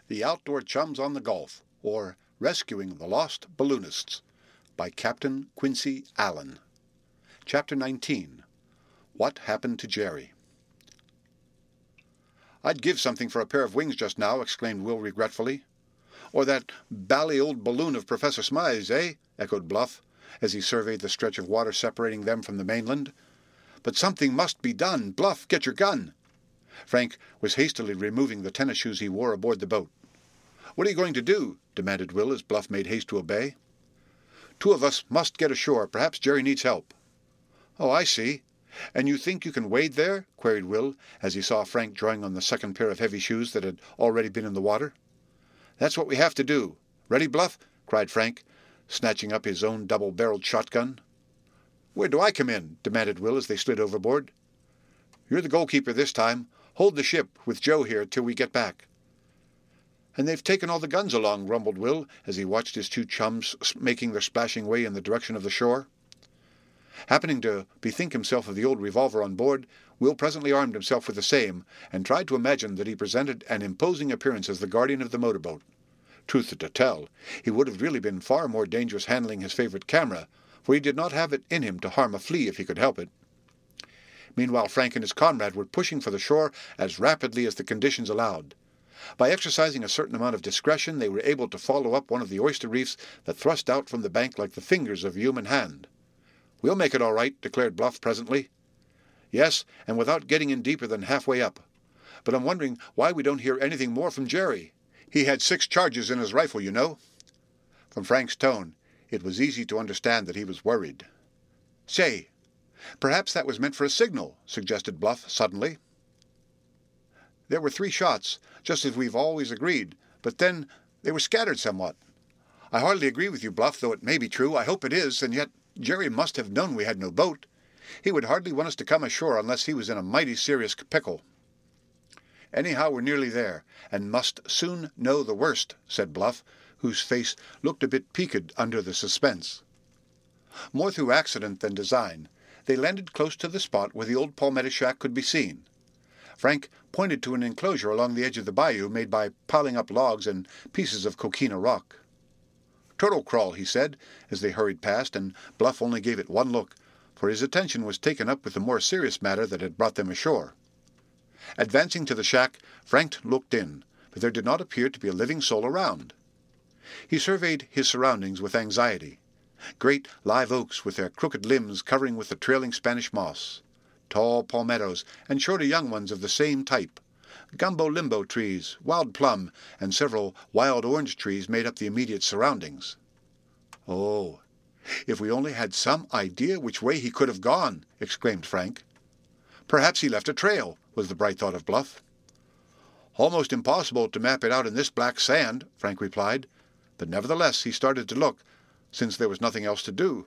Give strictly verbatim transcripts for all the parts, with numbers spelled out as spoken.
The Outdoor Chums on the Gulf, or Rescuing the Lost Balloonists, by Captain Quincy Allen. Chapter nineteen. What Happened to Jerry? "I'd give something for a pair of wings just now," exclaimed Will regretfully. "Or that bally old balloon of Professor Smythe's, eh?" echoed Bluff, as he surveyed the stretch of water separating them from the mainland. "But something must be done. Bluff, get your gun." Frank was hastily removing the tennis shoes he wore aboard the boat. "What are you going to do?" demanded Will as Bluff made haste to obey. "Two of us must get ashore. Perhaps Jerry needs help." "Oh, I see. And you think you can wade there?" queried Will, as he saw Frank drawing on the second pair of heavy shoes that had already been in the water. "That's what we have to do. Ready, Bluff?" cried Frank, snatching up his own double-barreled shotgun. "Where do I come in?" demanded Will as they slid overboard. "You're the goalkeeper this time. Hold the ship, with Joe here, till we get back." "And they've taken all the guns along," grumbled Will, as he watched his two chums making their splashing way in the direction of the shore. Happening to bethink himself of the old revolver on board, Will presently armed himself with the same, and tried to imagine that he presented an imposing appearance as the guardian of the motorboat. Truth to tell, he would have really been far more dangerous handling his favorite camera, for he did not have it in him to harm a flea if he could help it. Meanwhile, Frank and his comrade were pushing for the shore as rapidly as the conditions allowed. By exercising a certain amount of discretion, they were able to follow up one of the oyster reefs that thrust out from the bank like the fingers of a human hand. "We'll make it all right," declared Bluff presently. "Yes, and without getting in deeper than halfway up. But I'm wondering why we don't hear anything more from Jerry. He had six charges in his rifle, you know." From Frank's tone, it was easy to understand that he was worried. "Say, perhaps that was meant for a signal," suggested Bluff suddenly. "There were three shots, just as we've always agreed, but then they were scattered somewhat. I hardly agree with you, Bluff, though it may be true. I hope it is, and yet Jerry must have known we had no boat. He would hardly want us to come ashore unless he was in a mighty serious pickle." "Anyhow, we're nearly there, and must soon know the worst," said Bluff, whose face looked a bit peaked under the suspense. More through accident than design, they landed close to the spot where the old palmetto shack could be seen. Frank pointed to an enclosure along the edge of the bayou made by piling up logs and pieces of coquina rock. "Turtle crawl," he said, as they hurried past, and Bluff only gave it one look, for his attention was taken up with the more serious matter that had brought them ashore. Advancing to the shack, Frank looked in, but there did not appear to be a living soul around. He surveyed his surroundings with anxiety. Great live oaks with their crooked limbs covering with the trailing Spanish moss. Tall palmettos and shorter young ones of the same type. Gumbo-limbo trees, wild plum, and several wild orange trees made up the immediate surroundings. "Oh, if we only had some idea which way he could have gone!" exclaimed Frank. "Perhaps he left a trail," was the bright thought of Bluff. "Almost impossible to map it out in this black sand," Frank replied, but nevertheless he started to look, since there was nothing else to do.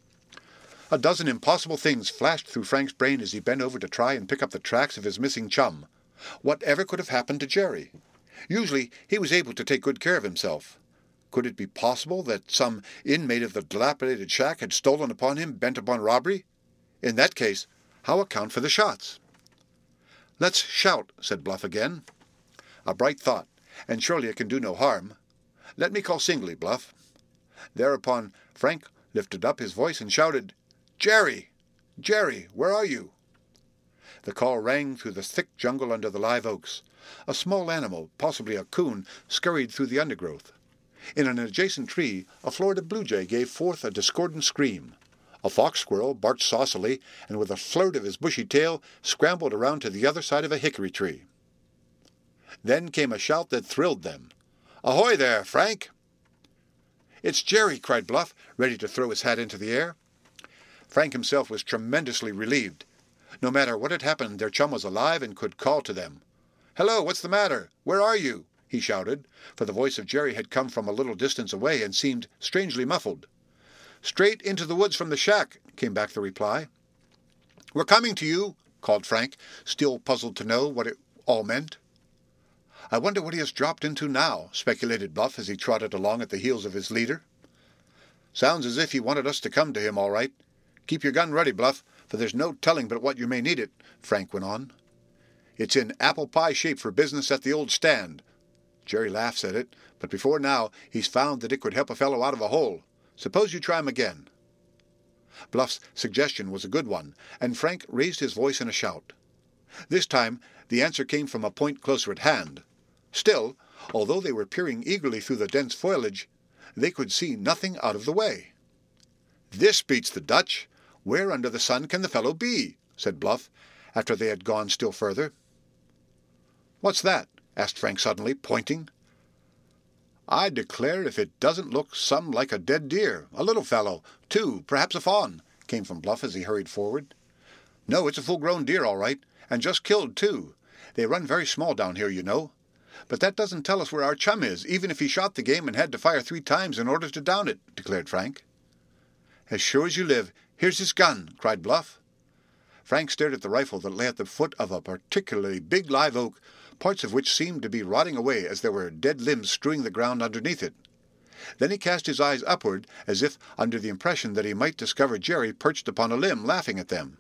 A dozen impossible things flashed through Frank's brain as he bent over to try and pick up the tracks of his missing chum. Whatever could have happened to Jerry? Usually he was able to take good care of himself. Could it be possible that some inmate of the dilapidated shack had stolen upon him, bent upon robbery? In that case, how account for the shots? "Let's shout," said Bluff again. "A bright thought, and surely it can do no harm. Let me call singly, Bluff." Thereupon Frank lifted up his voice and shouted, "Jerry! Jerry, where are you?" The call rang through the thick jungle under the live oaks. A small animal, possibly a coon, scurried through the undergrowth. In an adjacent tree, a Florida blue jay gave forth a discordant scream. A fox squirrel barked saucily, and with a flirt of his bushy tail, scrambled around to the other side of a hickory tree. Then came a shout that thrilled them. "Ahoy there, Frank!" "It's Jerry!" cried Bluff, ready to throw his hat into the air. Frank himself was tremendously relieved. No matter what had happened, their chum was alive and could call to them. "Hello, what's the matter? Where are you?" he shouted, for the voice of Jerry had come from a little distance away and seemed strangely muffled. "Straight into the woods from the shack," came back the reply. "We're coming to you," called Frank, still puzzled to know what it all meant. "I wonder what he has dropped into now," speculated Bluff as he trotted along at the heels of his leader. "Sounds as if he wanted us to come to him, all right. Keep your gun ready, Bluff, for there's no telling but what you may need it," Frank went on. "It's in apple pie shape for business at the old stand. Jerry laughs at it, but before now he's found that it could help a fellow out of a hole. Suppose you try him again." Bluff's suggestion was a good one, and Frank raised his voice in a shout. This time the answer came from a point closer at hand. Still, although they were peering eagerly through the dense foliage, they could see nothing out of the way. "This beats the Dutch. Where under the sun can the fellow be?" said Bluff, after they had gone still further. "What's that?" asked Frank suddenly, pointing. "I declare if it doesn't look some like a dead deer, a little fellow, too, perhaps a fawn," came from Bluff as he hurried forward. "No, it's a full-grown deer, all right, and just killed, too. They run very small down here, you know. But that doesn't tell us where our chum is, even if he shot the game and had to fire three times in order to down it," declared Frank. "As sure as you live, here's his gun," cried Bluff. Frank stared at the rifle that lay at the foot of a particularly big live oak, parts of which seemed to be rotting away as there were dead limbs strewing the ground underneath it. Then he cast his eyes upward, as if under the impression that he might discover Jerry perched upon a limb, laughing at them.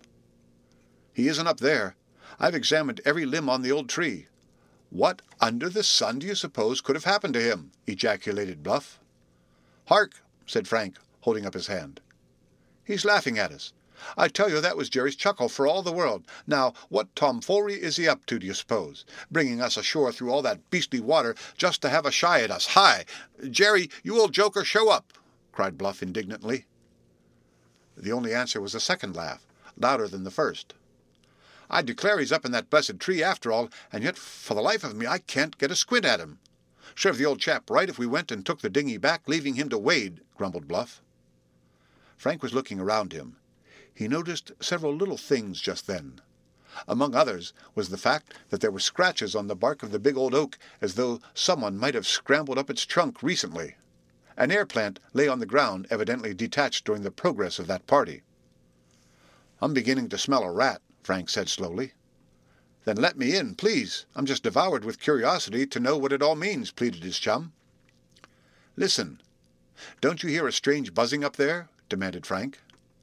"He isn't up there. I've examined every limb on the old tree. What under the sun do you suppose could have happened to him?" ejaculated Bluff. "Hark!" said Frank, holding up his hand. "He's laughing at us. I tell you that was Jerry's chuckle for all the world. Now, what tomfoolery is he up to, do you suppose? Bringing us ashore through all that beastly water just to have a shy at us. Hi! Jerry, you old joker, show up!" cried Bluff indignantly. The only answer was a second laugh, louder than the first. "I declare he's up in that blessed tree after all, and yet for the life of me I can't get a squint at him. Serve the old chap right if we went and took the dinghy back, leaving him to wade," grumbled Bluff. Frank was looking around him. He noticed several little things just then. Among others was the fact that there were scratches on the bark of the big old oak, as though someone might have scrambled up its trunk recently. An air plant lay on the ground, evidently detached during the progress of that party. "I'm beginning to smell a rat," Frank said slowly. "Then let me in, please. I'm just devoured with curiosity to know what it all means," pleaded his chum. "Listen. Don't you hear a strange buzzing up there?" demanded Frank.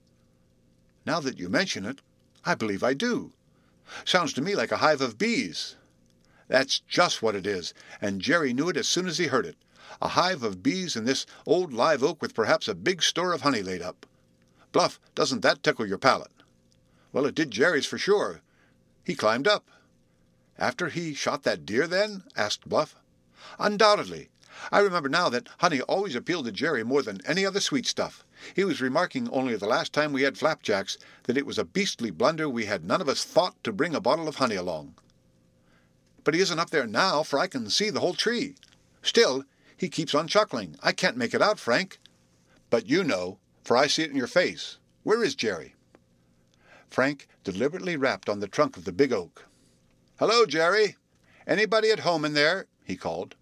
"Now that you mention it, I believe I do. Sounds to me like a hive of bees." "That's just what it is, and Jerry knew it as soon as he heard it. A hive of bees in this old live oak with perhaps a big store of honey laid up. Bluff, doesn't that tickle your palate?" "Well, it did Jerry's for sure. He climbed up." "After he shot that deer, then?" asked Bluff. "Undoubtedly. I remember now that honey always appealed to Jerry more than any other sweet stuff. He was remarking only the last time we had flapjacks that it was a beastly blunder we had none of us thought to bring a bottle of honey along." "But he isn't up there now, for I can see the whole tree. Still, he keeps on chuckling. I can't make it out, Frank." "But you know, for I see it in your face. Where is Jerry?" Frank deliberately rapped on the trunk of the big oak. "Hello, Jerry! Anybody at home in there?" he called.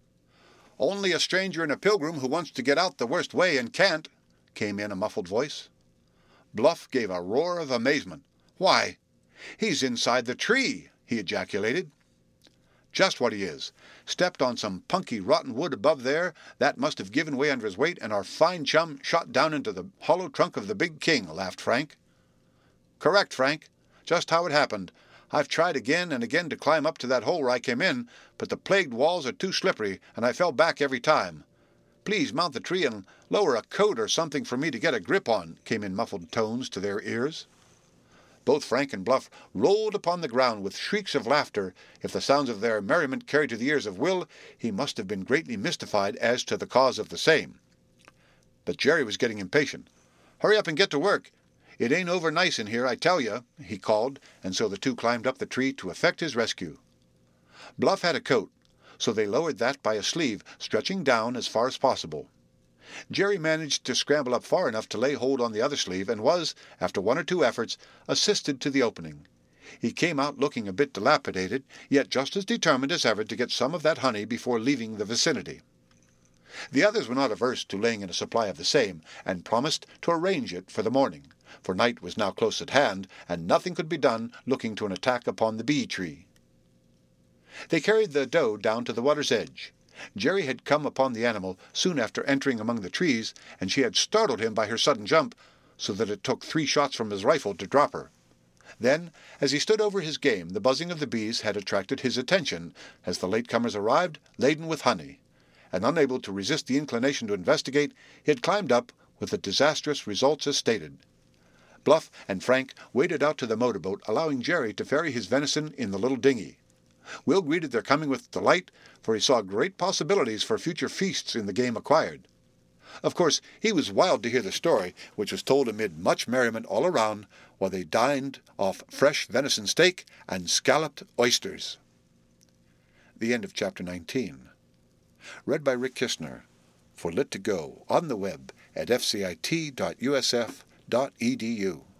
"Only a stranger and a pilgrim who wants to get out the worst way and can't," came in a muffled voice. Bluff gave a roar of amazement. "Why, he's inside the tree!" he ejaculated. "Just what he is. Stepped on some punky rotten wood above there that must have given way under his weight, and our fine chum shot down into the hollow trunk of the big king," laughed Frank. "Correct, Frank. Just how it happened. I've tried again and again to climb up to that hole where I came in, but the plagued walls are too slippery, and I fell back every time. Please mount the tree and lower a coat or something for me to get a grip on," came in muffled tones to their ears. Both Frank and Bluff rolled upon the ground with shrieks of laughter. If the sounds of their merriment carried to the ears of Will, he must have been greatly mystified as to the cause of the same. But Jerry was getting impatient. "Hurry up and get to work. It ain't over nice in here, I tell you," he called, and so the two climbed up the tree to effect his rescue. Bluff had a coat, so they lowered that by a sleeve stretching down as far as possible. Jerry managed to scramble up far enough to lay hold on the other sleeve, and was, after one or two efforts, assisted to the opening. He came out looking a bit dilapidated, yet just as determined as ever to get some of that honey before leaving the vicinity. The others were not averse to laying in a supply of the same, and promised to arrange it for the morning, for night was now close at hand, and nothing could be done looking to an attack upon the bee tree. They carried the doe down to the water's edge. Jerry had come upon the animal soon after entering among the trees, and she had startled him by her sudden jump, so that it took three shots from his rifle to drop her. Then, as he stood over his game, the buzzing of the bees had attracted his attention as the latecomers arrived, laden with honey, and unable to resist the inclination to investigate, he had climbed up, with the disastrous results as stated. Bluff and Frank waded out to the motorboat, allowing Jerry to ferry his venison in the little dinghy. Will greeted their coming with delight, for he saw great possibilities for future feasts in the game acquired. Of course, he was wild to hear the story, which was told amid much merriment all around, while they dined off fresh venison steak and scalloped oysters. The end of chapter nineteen. Read by Rick Kistner for Lit to Go on the web at f c i t dot u s f dot e d u.